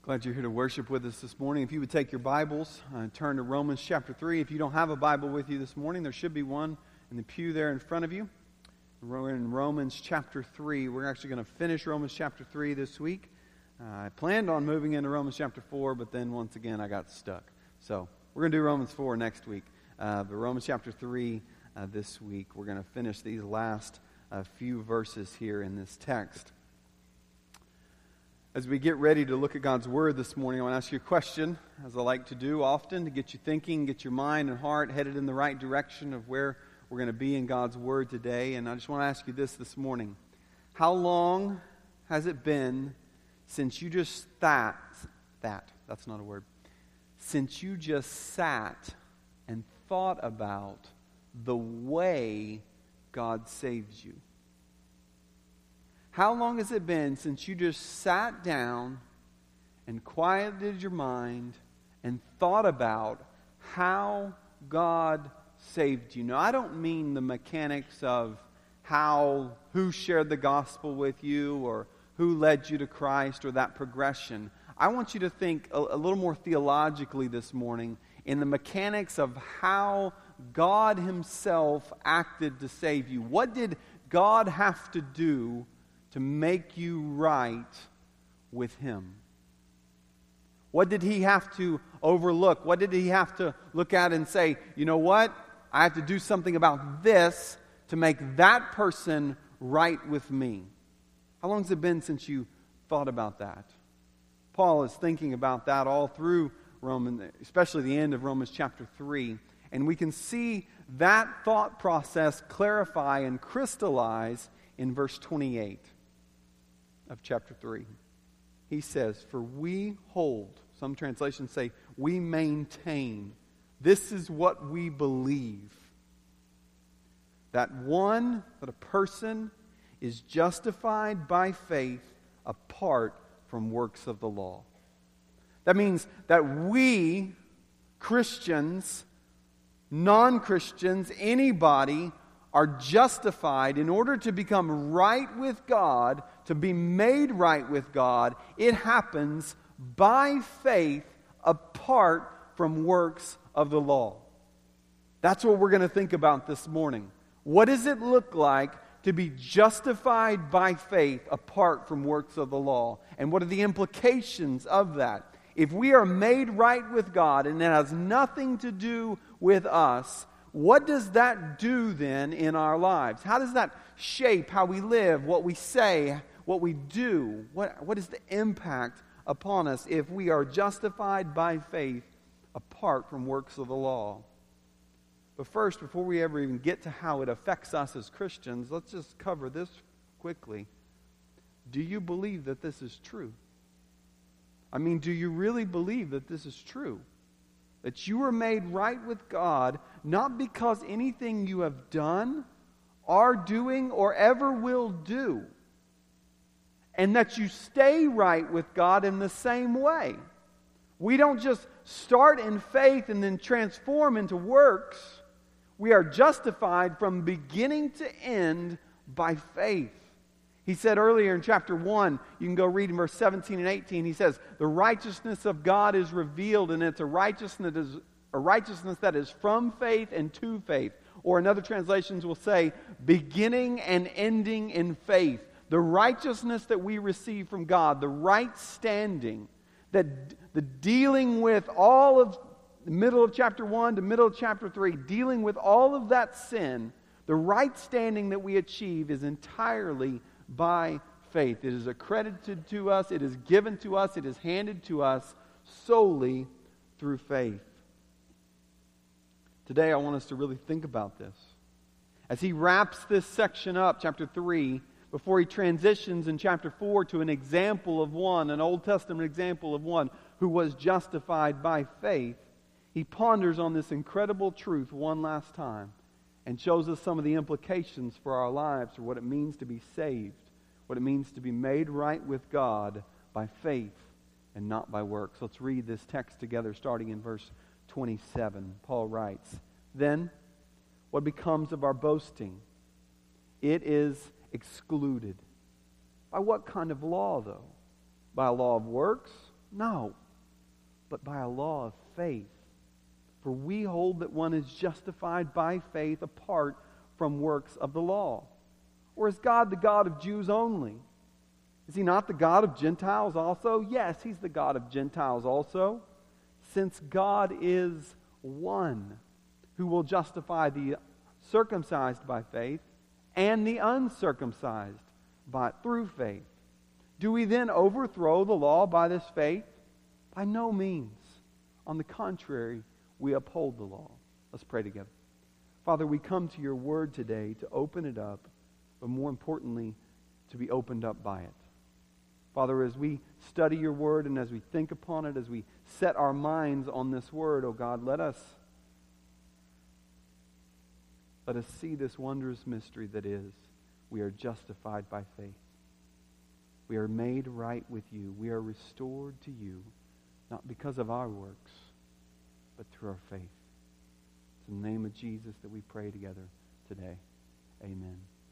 Glad you're here to worship with us this morning. If you would take your Bibles and turn to Romans chapter 3. If you don't have a Bible with you this morning, there should be one in the pew there in front of you. We're in Romans chapter 3. We're actually going to finish Romans chapter 3 this week. I planned on moving into Romans chapter 4, but then once again I got stuck. So we're going to do Romans 4 next week. But Romans chapter 3 this week. We're going to finish these last few verses here in this text. As we get ready to look at God's Word this morning, I want to ask you a question, as I like to do often, to get you thinking, get your mind and heart headed in the right direction of where we're going to be in God's Word today. And I just want to ask you this morning. How long has it been since you just since you just sat and thought about the way God saves you? How long has it been since you just sat down and quieted your mind and thought about how God saved you? Now, I don't mean the mechanics of who shared the gospel with you or who led you to Christ or that progression. I want you to think a little more theologically this morning in the mechanics of how God Himself acted to save you. What did God have to do to make you right with Him? What did He have to overlook? What did He have to look at and say, you know what? I have to do something about this to make that person right with me. How long has it been since you thought about that? Paul is thinking about that all through Romans, especially the end of Romans chapter 3. And we can see that thought process clarify and crystallize in verse 28 of chapter 3. He says, "For we hold," some translations say, "we maintain, this is what we believe, that a person is justified by faith apart from works of the law." That means that we, Christians, non-Christians, anybody, are justified in order to become right with God, to be made right with God. It happens by faith apart from works of the law. That's what we're going to think about this morning. What does it look like to be justified by faith apart from works of the law? And what are the implications of that? If we are made right with God and it has nothing to do with us, what does that do then in our lives? How does that shape how we live, what we say, what we do? What is the impact upon us if we are justified by faith apart from works of the law? But first, before we ever even get to how it affects us as Christians, let's just cover this quickly. Do you believe that this is true? I mean, do you really believe that this is true? That you are made right with God, not because anything you have done, are doing, or ever will do. And that you stay right with God in the same way. We don't just start in faith and then transform into works. We are justified from beginning to end by faith. He said earlier in chapter 1, you can go read in verse 17 and 18, he says, "The righteousness of God is revealed, and it's a righteousness that is from faith and to faith." Or in other translations will say, beginning and ending in faith. The righteousness that we receive from God, the right standing, the dealing with all of the middle of chapter 1 to middle of chapter 3, dealing with all of that sin, the right standing that we achieve is entirely by faith. It is accredited to us, it is given to us, it is handed to us solely through faith. Today I want us to really think about this. As he wraps this section up, chapter 3, before he transitions in chapter 4 to an example of one, an Old Testament example of one who was justified by faith, he ponders on this incredible truth one last time and shows us some of the implications for our lives, for what it means to be saved, what it means to be made right with God by faith and not by works. Let's read this text together starting in verse 27. Paul writes, "Then what becomes of our boasting? It is excluded. By what kind of law, though? By a law of works No, but by a law of faith. For we hold that one is justified by faith apart from works of the law. Or is God the God of Jews only? Is He not the God of Gentiles also? Yes, He's the God of Gentiles also, since God is one who will justify the circumcised by faith and the uncircumcised through faith. Do we then overthrow the law by this faith? By no means. On the contrary, we uphold the law. Let's pray together. Father, we come to your word today to open it up, but more importantly, to be opened up by it. Father, as we study your word and as we think upon it, as we set our minds on this word, oh God, let us see this wondrous mystery that is, we are justified by faith. We are made right with you. We are restored to you, not because of our works, but through our faith. It's in the name of Jesus that we pray together today. Amen.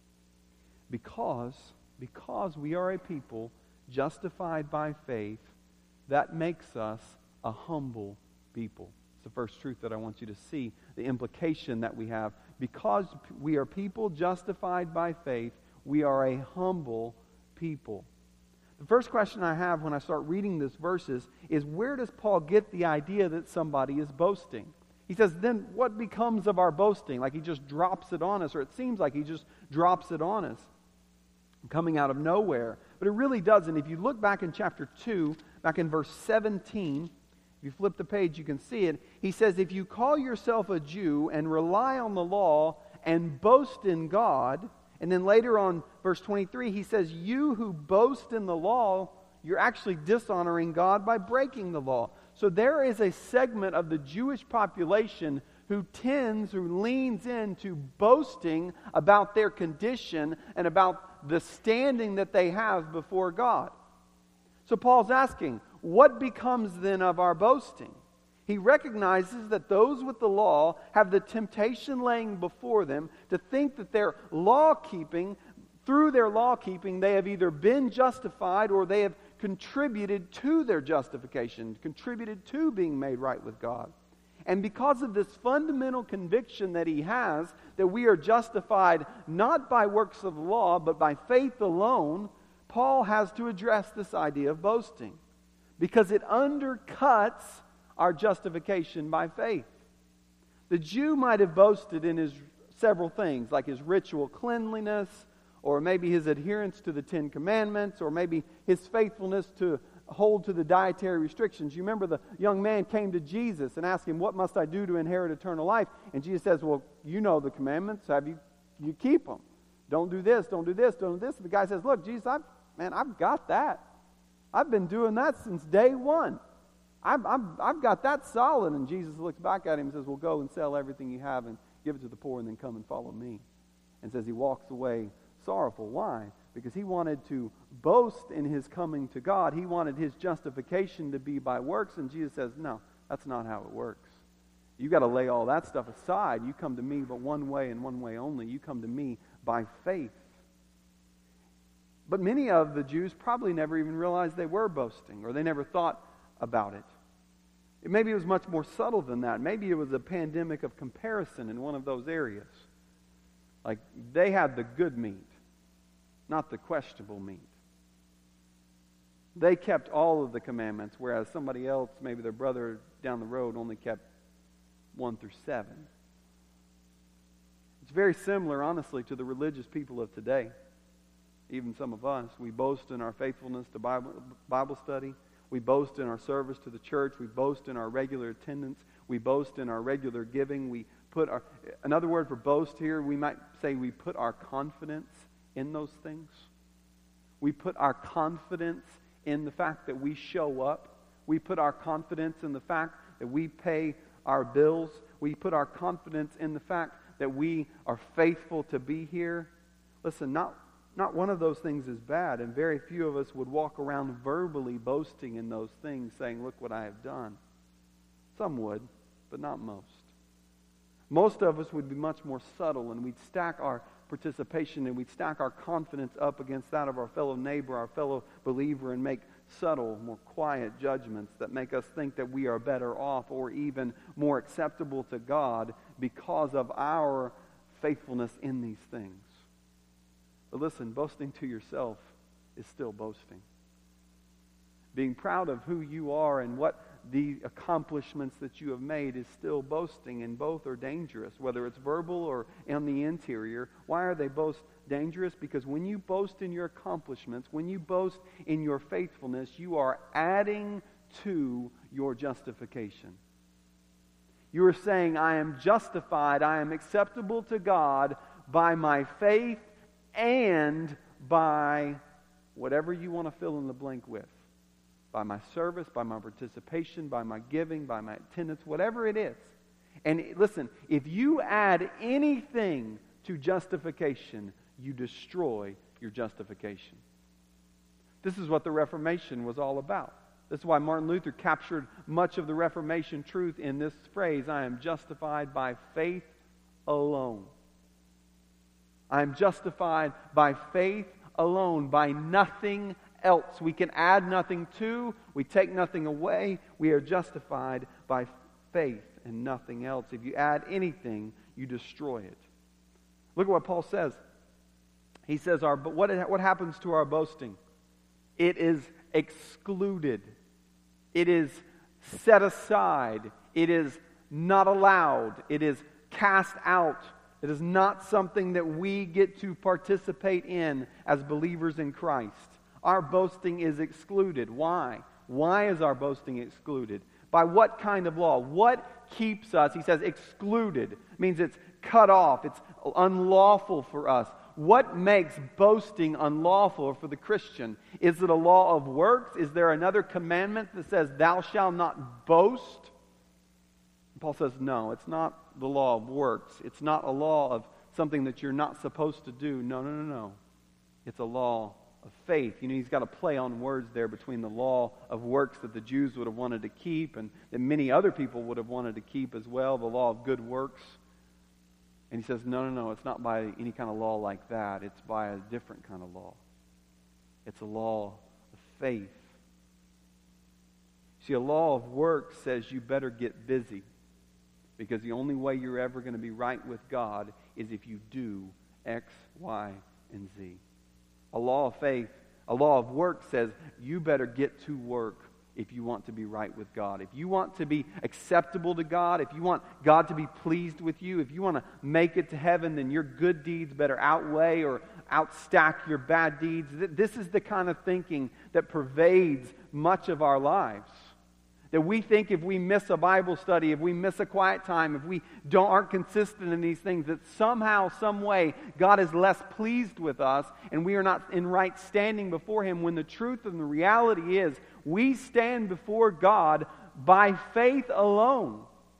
Because we are a people justified by faith, that makes us a humble people. It's the first truth that I want you to see, the implication that we have. Because we are people justified by faith, we are a humble people. The first question I have when I start reading these verses is, where does Paul get the idea that somebody is boasting? He says, then what becomes of our boasting? Like he just drops it on us, or it seems like he just drops it on us, coming out of nowhere. But it really doesn't. If you look back in chapter 2, back in verse 17, if you flip the page, you can see it. He says, if you call yourself a Jew and rely on the law and boast in God, and then later on, verse 23, he says, you who boast in the law, you're actually dishonoring God by breaking the law. So there is a segment of the Jewish population who leans into boasting about their condition and about the standing that they have before God. So Paul's asking, what becomes then of our boasting? He recognizes that those with the law have the temptation laying before them to think that through their law keeping, they have either been justified or they have contributed to their justification, contributed to being made right with God. And because of this fundamental conviction that he has, that we are justified not by works of the law, but by faith alone, Paul has to address this idea of boasting, because it undercuts our justification by faith. The Jew might have boasted in his several things, like his ritual cleanliness, or maybe his adherence to the Ten Commandments, or maybe his faithfulness to hold to the dietary restrictions. You remember the young man came to Jesus and asked him, what must I do to inherit eternal life? And Jesus says, well, you know the commandments. You keep them. Don't do this, don't do this, don't do this. The guy says, look, Jesus, I've got that. I've been doing that since day one. I've got that solid. And Jesus looks back at him and says, well, go and sell everything you have and give it to the poor and then come and follow me. And says he walks away sorrowful. Why? Because he wanted to boast in his coming to God. He wanted his justification to be by works. And Jesus says, no, that's not how it works. You've got to lay all that stuff aside. You come to me but one way and one way only. You come to me by faith. But many of the Jews probably never even realized they were boasting, or they never thought about it. Maybe it was much more subtle than that. Maybe it was a pandemic of comparison in one of those areas. Like they had the good meat, not the questionable meat. They kept all of the commandments, whereas somebody else, maybe their brother down the road, only kept 1 through 7. It's very similar, honestly, to the religious people of today. Even some of us, we boast in our faithfulness to Bible study. We boast in our service to the church. We boast in our regular attendance. We boast in our regular giving. Another word for boast here, we might say we put our confidence in those things. We put our confidence in the fact that we show up. We put our confidence in the fact that we pay our bills. We put our confidence in the fact that we are faithful to be here. Listen, not one of those things is bad, and very few of us would walk around verbally boasting in those things, saying, look what I have done. Some would, but not most. Most of us would be much more subtle, and we'd stack our participation and we'd stack our confidence up against that of our fellow neighbor, our fellow believer, and make subtle, more quiet judgments that make us think that we are better off or even more acceptable to God because of our faithfulness in these things. But listen, boasting to yourself is still boasting. Being proud of who you are and what the accomplishments that you have made is still boasting, and both are dangerous, whether it's verbal or on the interior. Why are they both dangerous? Because when you boast in your accomplishments, when you boast in your faithfulness, you are adding to your justification. You are saying, I am justified, I am acceptable to God by my faith and by whatever you want to fill in the blank with. By my service, by my participation, by my giving, by my attendance, whatever it is. And listen, if you add anything to justification, you destroy your justification. This is what the Reformation was all about. This is why Martin Luther captured much of the Reformation truth in this phrase, I am justified by faith alone. I am justified by faith alone, by nothing else. We can add nothing to, we take nothing away. We are justified by faith and nothing else. If you add anything, you destroy it. Look at what Paul says. He says, what happens to our boasting? It is excluded. It is set aside. It is not allowed. It is cast out. It is not something that we get to participate in as believers in Christ. Our boasting is excluded. Why? Why is our boasting excluded? By what kind of law? What keeps us? He says excluded. It means it's cut off. It's unlawful for us. What makes boasting unlawful for the Christian? Is it a law of works? Is there another commandment that says, thou shalt not boast? Paul says, no, it's not the law of works. It's not a law of something that you're not supposed to do. No. It's a law of faith. You know, he's got a play on words there between the law of works that the Jews would have wanted to keep and that many other people would have wanted to keep as well, the law of good works. And he says, no, it's not by any kind of law like that. It's by a different kind of law. It's a law of faith. See, a law of works says you better get busy, because the only way you're ever going to be right with God is if you do X, Y, and Z. A law of faith, a law of work says you better get to work if you want to be right with God. If you want to be acceptable to God, if you want God to be pleased with you, if you want to make it to heaven, then your good deeds better outweigh or outstack your bad deeds. This is the kind of thinking that pervades much of our lives. That we think if we miss a Bible study, if we miss a quiet time, if we aren't consistent in these things, that somehow, some way, God is less pleased with us and we are not in right standing before Him, when the truth and the reality is we stand before God by faith alone.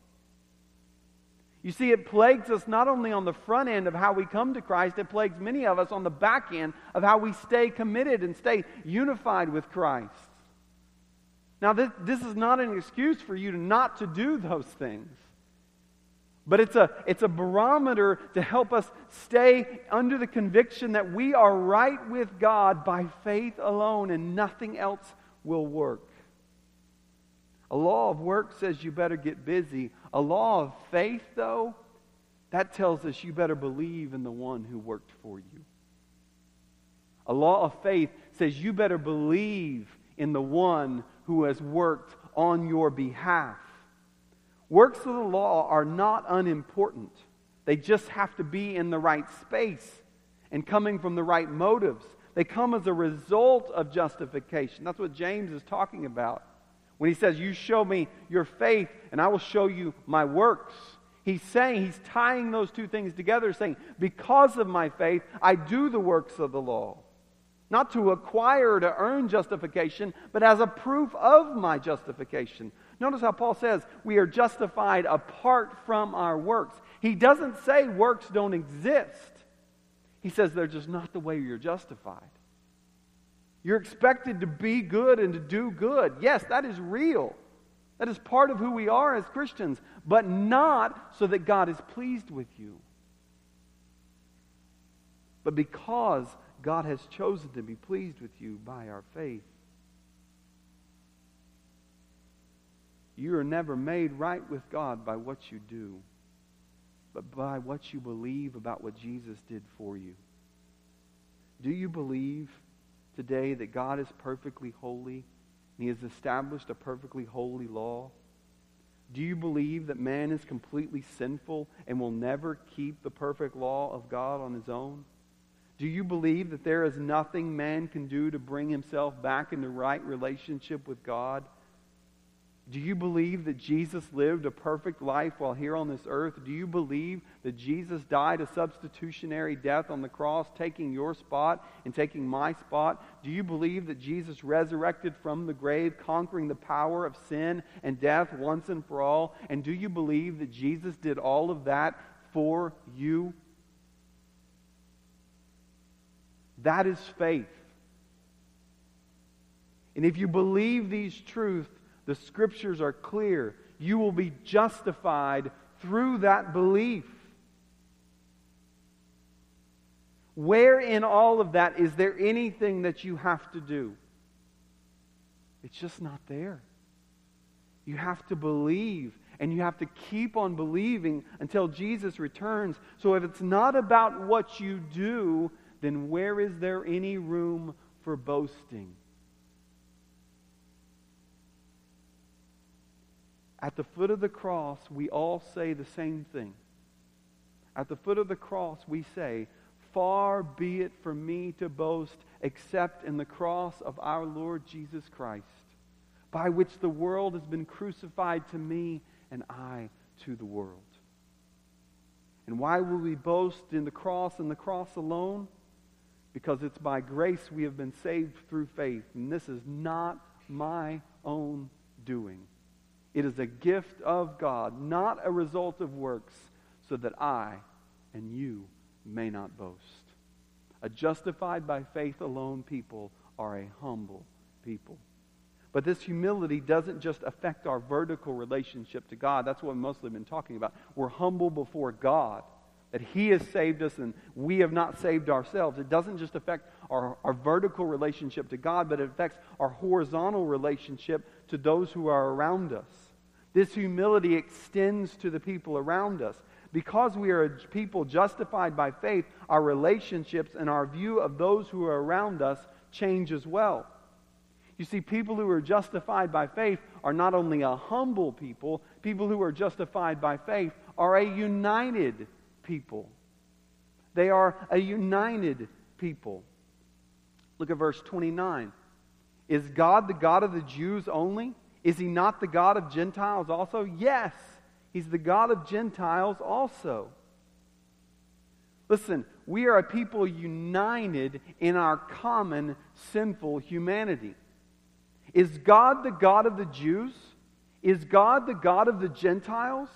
You see, it plagues us not only on the front end of how we come to Christ, it plagues many of us on the back end of how we stay committed and stay unified with Christ. Now, this is not an excuse for you not to do those things. But it's a barometer to help us stay under the conviction that we are right with God by faith alone and nothing else will work. A law of work says you better get busy. A law of faith, though, that tells us you better believe in the one who worked for you. A law of faith says you better believe in the one who has worked on your behalf. Works of the law are not unimportant. They just have to be in the right space and coming from the right motives. They come as a result of justification. That's what James is talking about when he says, you show me your faith and I will show you my works. He's tying those two things together, saying, because of my faith, I do the works of the law. Not to acquire or to earn justification, but as a proof of my justification. Notice how Paul says we are justified apart from our works. He doesn't say works don't exist. He says they're just not the way you're justified. You're expected to be good and to do good. Yes, that is real. That is part of who we are as Christians, but not so that God is pleased with you. But because God has chosen to be pleased with you by our faith. You are never made right with God by what you do, but by what you believe about what Jesus did for you. Do you believe today that God is perfectly holy and He has established a perfectly holy law? Do you believe that man is completely sinful and will never keep the perfect law of God on his own? Do you believe that there is nothing man can do to bring himself back into right relationship with God? Do you believe that Jesus lived a perfect life while here on this earth? Do you believe that Jesus died a substitutionary death on the cross, taking your spot and taking my spot? Do you believe that Jesus resurrected from the grave, conquering the power of sin and death once and for all? And do you believe that Jesus did all of that for you? That is faith. And if you believe these truths, the Scriptures are clear. You will be justified through that belief. Where in all of that is there anything that you have to do? It's just not there. You have to believe, and you have to keep on believing until Jesus returns. So if it's not about what you do, then where is there any room for boasting? At the foot of the cross, we all say the same thing. At the foot of the cross, we say, "Far be it from me to boast except in the cross of our Lord Jesus Christ, by which the world has been crucified to me and I to the world." And why will we boast in the cross and the cross alone? Because it's by grace we have been saved through faith. And this is not my own doing. It is a gift of God, not a result of works, so that I and you may not boast. A justified by faith alone people are a humble people. But this humility doesn't just affect our vertical relationship to God. That's what we've mostly been talking about. We're humble before God, that He has saved us and we have not saved ourselves. It doesn't just affect our vertical relationship to God, but it affects our horizontal relationship to those who are around us. This humility extends to the people around us. Because we are a people justified by faith, our relationships and our view of those who are around us change as well. You see, people who are justified by faith are not only a humble people, people who are justified by faith are a united people. They are a united people. Look at verse 29. Is God the God of the Jews only? Is He not the God of Gentiles also? Yes, He's the God of Gentiles also. Listen, we are a people united in our common sinful humanity. Is God the God of the Jews? Is God the God of the Gentiles?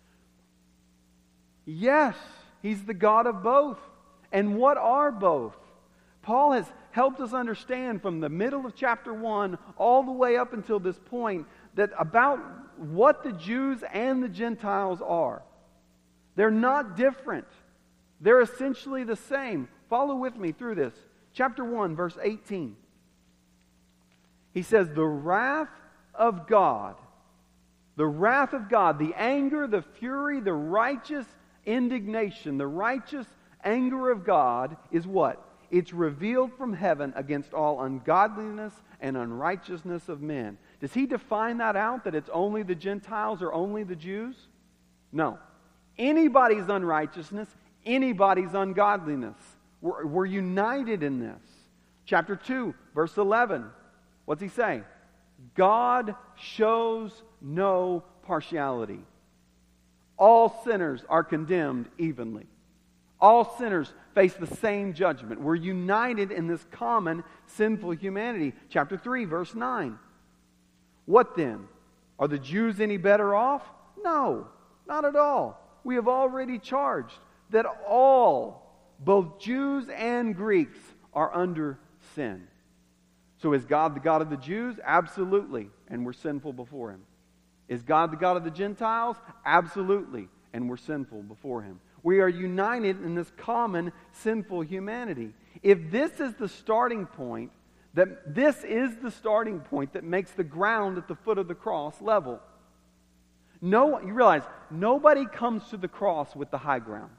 Yes, He's the God of both. And what are both? Paul has helped us understand from the middle of chapter 1 all the way up until this point that about what the Jews and the Gentiles are. They're not different. They're essentially the same. Follow with me through this. Chapter 1, verse 18. He says, the wrath of God, the anger, the fury, the righteous indignation, the righteous anger of God is what? It's revealed from heaven against all ungodliness and unrighteousness of men. Does he define that out, that it's only the Gentiles or only the Jews? No. Anybody's unrighteousness, anybody's ungodliness. We're united in this. Chapter 2, verse 11. What's he say? God shows no partiality. All sinners are condemned evenly. All sinners face the same judgment. We're united in this common sinful humanity. Chapter 3, verse 9. What then? Are the Jews any better off? No, not at all. We have already charged that all, both Jews and Greeks, are under sin. So is God the God of the Jews? Absolutely. And we're sinful before Him. Is God the God of the Gentiles? Absolutely. And we're sinful before Him. We are united in this common sinful humanity. If this is the starting point, that makes the ground at the foot of the cross level. No, you realize, nobody comes to the cross with the high ground.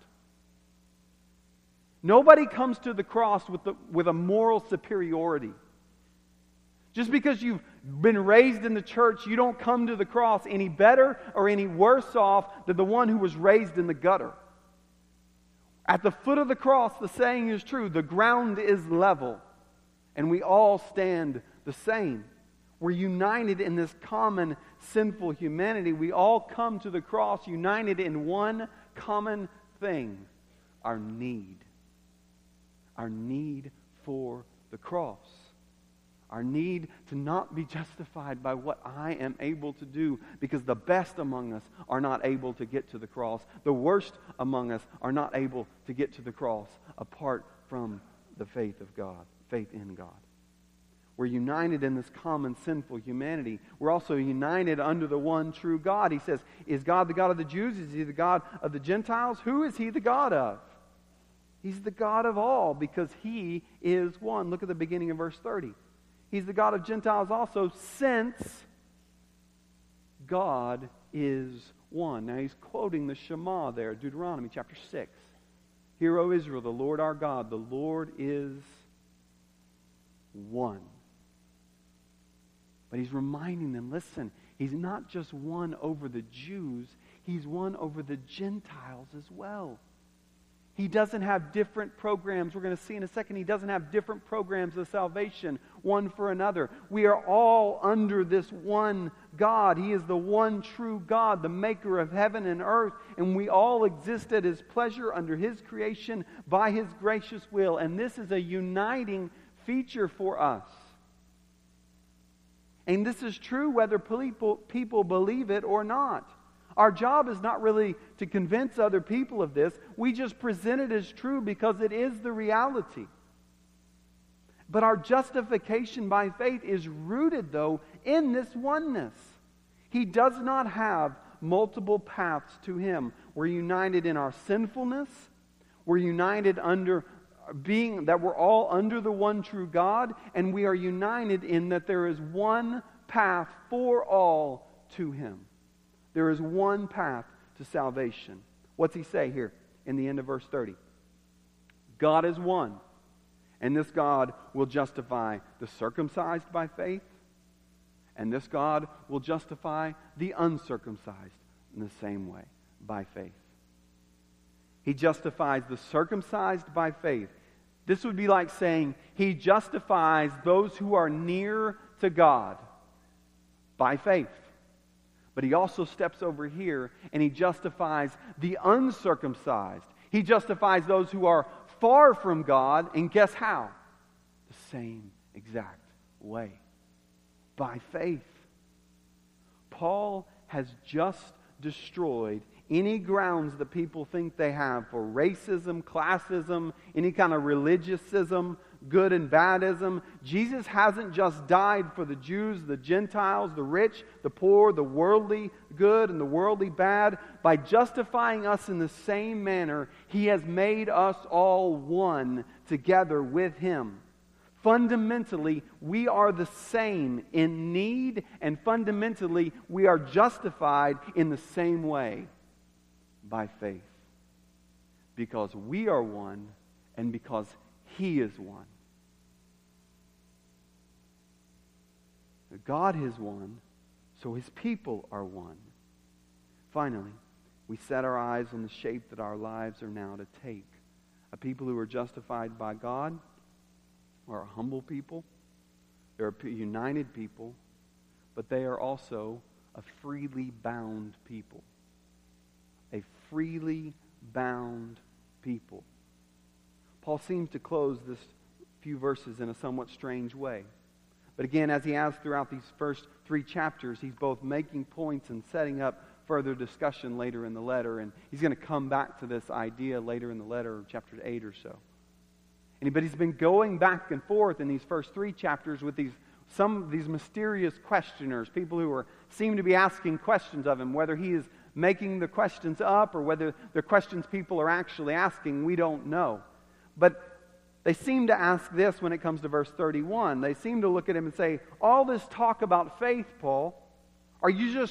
Nobody comes to the cross with a moral superiority. Just because you've been raised in the church, you don't come to the cross any better or any worse off than the one who was raised in the gutter. At the foot of the cross, the saying is true, the ground is level, and we all stand the same. We're united in this common sinful humanity. We all come to the cross united in one common thing, our need. Our need for the cross. Our need to not be justified by what I am able to do, because the best among us are not able to get to the cross. The worst among us are not able to get to the cross apart from the faith of God, faith in God. We're united in this common sinful humanity. We're also united under the one true God. He says, is God the God of the Jews? Is He the God of the Gentiles? Who is He the God of? He's the God of all, because He is one. Look at the beginning of verse 30. He's the God of Gentiles also, since God is one. Now he's quoting the Shema there, Deuteronomy chapter 6. Hear, O Israel, the Lord our God, the Lord is one. But he's reminding them, listen, He's not just one over the Jews, He's one over the Gentiles as well. He doesn't have different programs. We're going to see in a second, He doesn't have different programs of salvation, one for another. We are all under this one God. He is the one true God, the maker of heaven and earth, and we all exist at His pleasure under His creation by His gracious will. And this is a uniting feature for us. And this is true whether people believe it or not. Our job is not really to convince other people of this. We just present it as true because it is the reality. But our justification by faith is rooted, though, in this oneness. He does not have multiple paths to Him. We're united in our sinfulness. We're united under being that we're all under the one true God. And we are united in that there is one path for all to Him. There is one path to salvation. What's he say here in the end of verse 30? God is one, and this God will justify the circumcised by faith, and this God will justify the uncircumcised in the same way, by faith. He justifies the circumcised by faith. This would be like saying He justifies those who are near to God by faith. But He also steps over here and He justifies the uncircumcised. He justifies those who are far from God, and guess how? The same exact way. By faith. Paul has just destroyed any grounds that people think they have for racism, classism, any kind of religious-ism, good and badism. Jesus hasn't just died for the Jews, the Gentiles, the rich, the poor, the worldly good and the worldly bad. By justifying us in the same manner, He has made us all one together with Him. Fundamentally, we are the same in need, and fundamentally, we are justified in the same way by faith. Because we are one, and because He is one. God is one, so His people are one. Finally, we set our eyes on the shape that our lives are now to take. A people who are justified by God are a humble people. They're a united people, but they are also a freely bound people. A freely bound people. Paul seems to close this few verses in a somewhat strange way. But again, as he has throughout these first 3 chapters, he's both making points and setting up further discussion later in the letter. And he's going to come back to this idea later in the letter, chapter 8 or so. But he's been going back and forth in these first 3 chapters with some of these mysterious questioners, people who seem to be asking questions of him. Whether he is making the questions up or whether they're questions people are actually asking, we don't know. But they seem to ask this when it comes to verse 31. They seem to look at him and say, all this talk about faith, Paul, are you just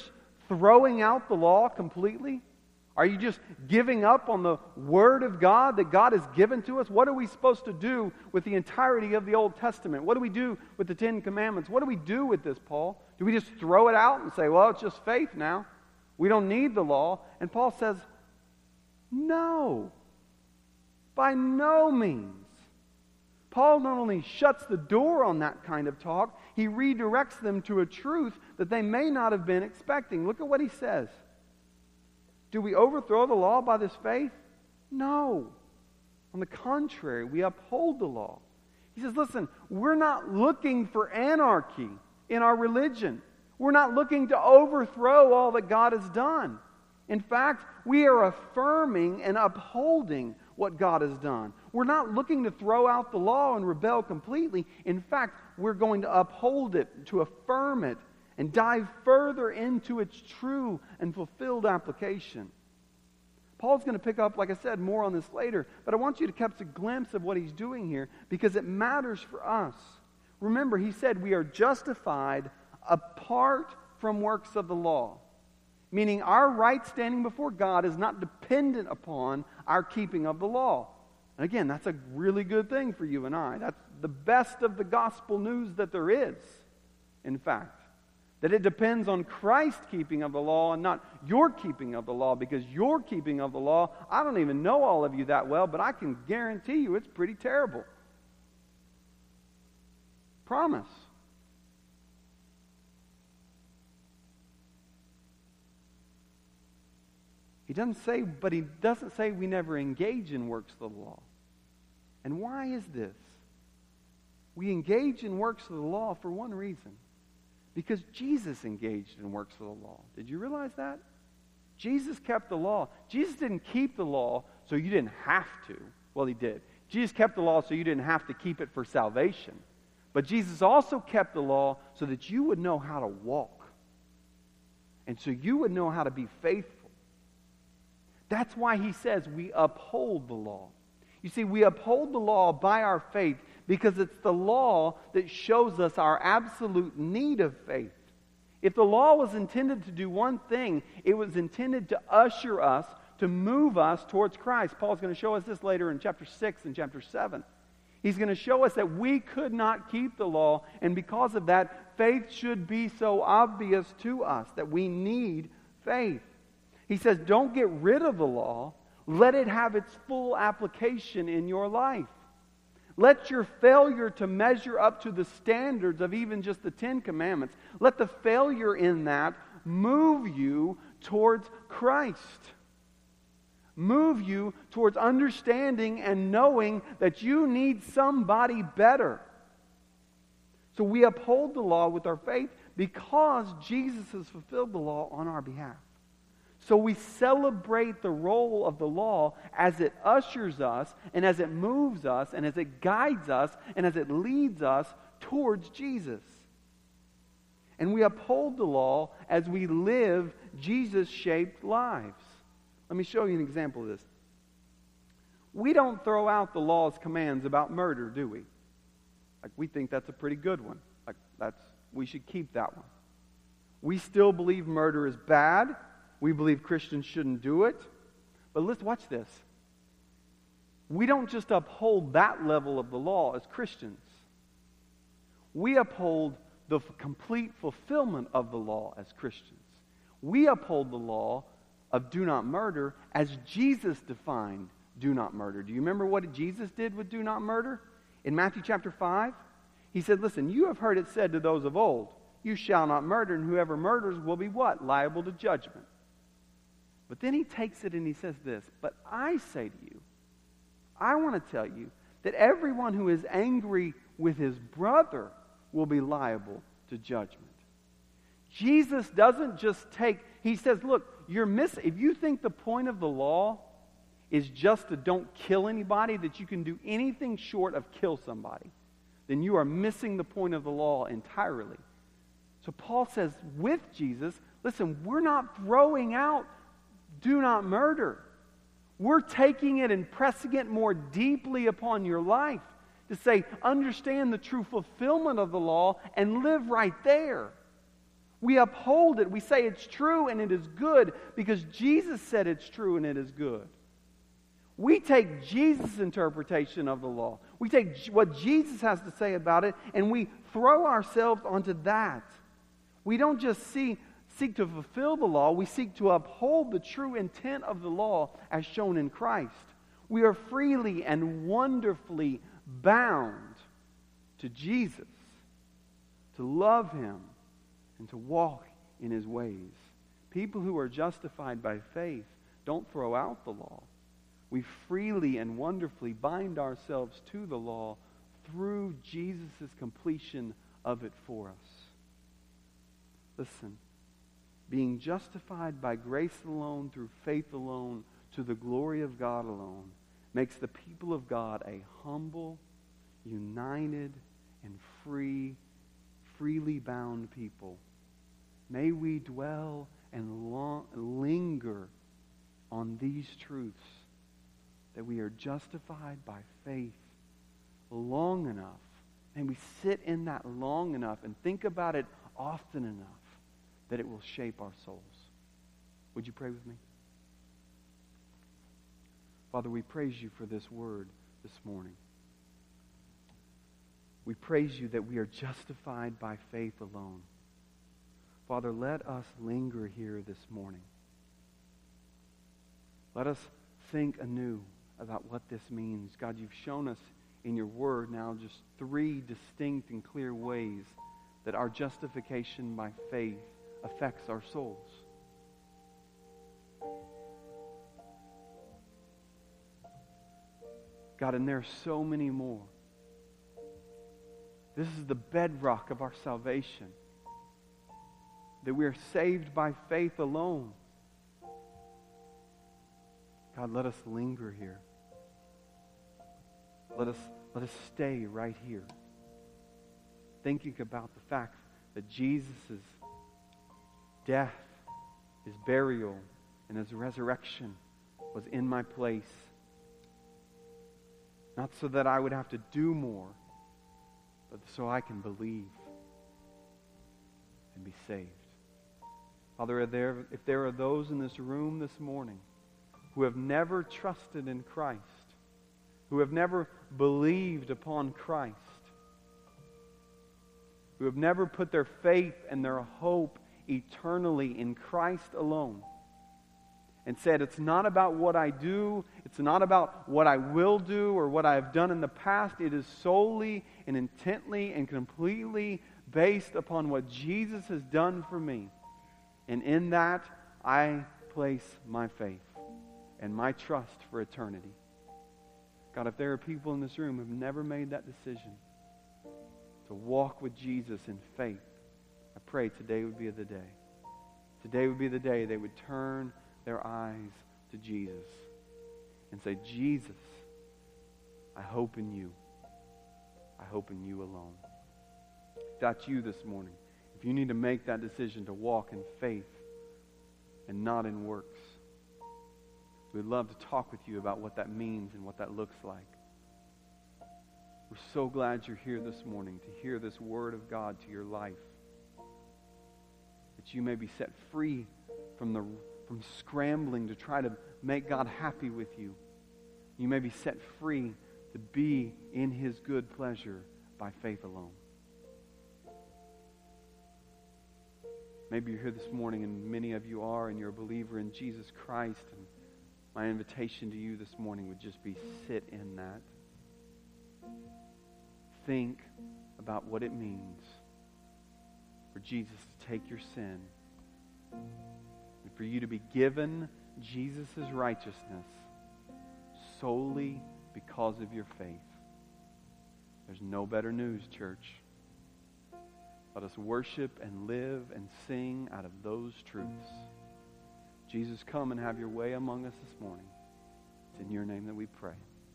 throwing out the law completely? Are you just giving up on the Word of God that God has given to us? What are we supposed to do with the entirety of the Old Testament? What do we do with the Ten Commandments? What do we do with this, Paul? Do we just throw it out and say, well, it's just faith now? We don't need the law. And Paul says, no, by no means. Paul not only shuts the door on that kind of talk, he redirects them to a truth that they may not have been expecting. Look at what he says. Do we overthrow the law by this faith? No. On the contrary, we uphold the law. He says, listen, we're not looking for anarchy in our religion. We're not looking to overthrow all that God has done. In fact, we are affirming and upholding what God has done. We're not looking to throw out the law and rebel completely. In fact, we're going to uphold it, to affirm it, and dive further into its true and fulfilled application. Paul's going to pick up, like I said, more on this later, but I want you to catch a glimpse of what he's doing here because it matters for us. Remember, he said we are justified apart from works of the law, meaning our right standing before God is not dependent upon our keeping of the law. And again, that's a really good thing for you and I. That's the best of the gospel news that there is, in fact. That it depends on Christ's keeping of the law and not your keeping of the law, because your keeping of the law, I don't even know all of you that well, but I can guarantee you it's pretty terrible. Promise. He doesn't say we never engage in works of the law. And why is this? We engage in works of the law for one reason. Because Jesus engaged in works of the law. Did you realize that? Jesus kept the law. Jesus didn't keep the law so you didn't have to. Well, he did. Jesus kept the law so you didn't have to keep it for salvation. But Jesus also kept the law so that you would know how to walk. And so you would know how to be faithful. That's why he says we uphold the law. You see, we uphold the law by our faith because it's the law that shows us our absolute need of faith. If the law was intended to do one thing, it was intended to usher us, to move us towards Christ. Paul's going to show us this later in chapter 6 and chapter 7. He's going to show us that we could not keep the law, and because of that, faith should be so obvious to us that we need faith. He says, don't get rid of the law. Let it have its full application in your life. Let your failure to measure up to the standards of even just the Ten Commandments, let the failure in that move you towards Christ. Move you towards understanding and knowing that you need somebody better. So we uphold the law with our faith because Jesus has fulfilled the law on our behalf. So we celebrate the role of the law as it ushers us and as it moves us and as it guides us and as it leads us towards Jesus. And we uphold the law as we live Jesus-shaped lives. Let me show you an example of this. We don't throw out the law's commands about murder, do we? Like, we think that's a pretty good one. We should keep that one. We still believe murder is bad. We believe Christians shouldn't do it. But let's watch this. We don't just uphold that level of the law as Christians. We uphold the complete fulfillment of the law as Christians. We uphold the law of do not murder as Jesus defined do not murder. Do you remember what Jesus did with do not murder? In Matthew chapter 5, he said, listen, you have heard it said to those of old, you shall not murder, and whoever murders will be what? Liable to judgment. But then he takes it and he says this, but I say to you, I want to tell you that everyone who is angry with his brother will be liable to judgment. Jesus doesn't just he says, look, if you think the point of the law is just to don't kill anybody, that you can do anything short of kill somebody, then you are missing the point of the law entirely. So Paul says, with Jesus, listen, we're not throwing out do not murder. We're taking it and pressing it more deeply upon your life to say, understand the true fulfillment of the law and live right there. We uphold it. We say it's true and it is good because Jesus said it's true and it is good. We take Jesus' interpretation of the law. We take what Jesus has to say about it and we throw ourselves onto that. We don't just seek to fulfill the law. We seek to uphold the true intent of the law as shown in Christ. We are freely and wonderfully bound to Jesus, to love Him, and to walk in His ways. People who are justified by faith don't throw out the law. We freely and wonderfully bind ourselves to the law through Jesus' completion of it for us. Listen, being justified by grace alone, through faith alone, to the glory of God alone, makes the people of God a humble, united, and freely bound people. May we dwell and linger on these truths, that we are justified by faith long enough. And we sit in that long enough and think about it often enough that it will shape our souls. Would you pray with me? Father, we praise you for this word this morning. We praise you that we are justified by faith alone. Father, let us linger here this morning. Let us think anew about what this means. God, you've shown us in your word now just 3 distinct and clear ways that our justification by faith affects our souls. God, and there are so many more. This is the bedrock of our salvation, that we are saved by faith alone. God, let us linger here. Let us stay right here, thinking about the fact that Jesus' death, His burial, and His resurrection was in my place. Not so that I would have to do more, but so I can believe and be saved. Father, if there are those in this room this morning who have never trusted in Christ, who have never believed upon Christ, who have never put their faith and their hope eternally in Christ alone, and said, it's not about what I do, it's not about what I will do or what I have done in the past, it is solely and intently and completely based upon what Jesus has done for me. And in that, I place my faith and my trust for eternity. God, if there are people in this room who have never made that decision to walk with Jesus in faith, I pray today would be the day. Today would be the day they would turn their eyes to Jesus and say, Jesus, I hope in you. I hope in you alone. If that's you this morning, if you need to make that decision to walk in faith and not in works, we'd love to talk with you about what that means and what that looks like. We're so glad you're here this morning to hear this word of God to your life, that you may be set free from scrambling to try to make God happy with you. You may be set free to be in His good pleasure by faith alone. Maybe you're here this morning, and many of you are, and you're a believer in Jesus Christ. And my invitation to you this morning would just be sit in that. Think about what it means for Jesus to take your sin and for you to be given Jesus' righteousness solely because of your faith. There's no better news, church. Let us worship and live and sing out of those truths. Jesus, come and have your way among us this morning. It's in your name that we pray.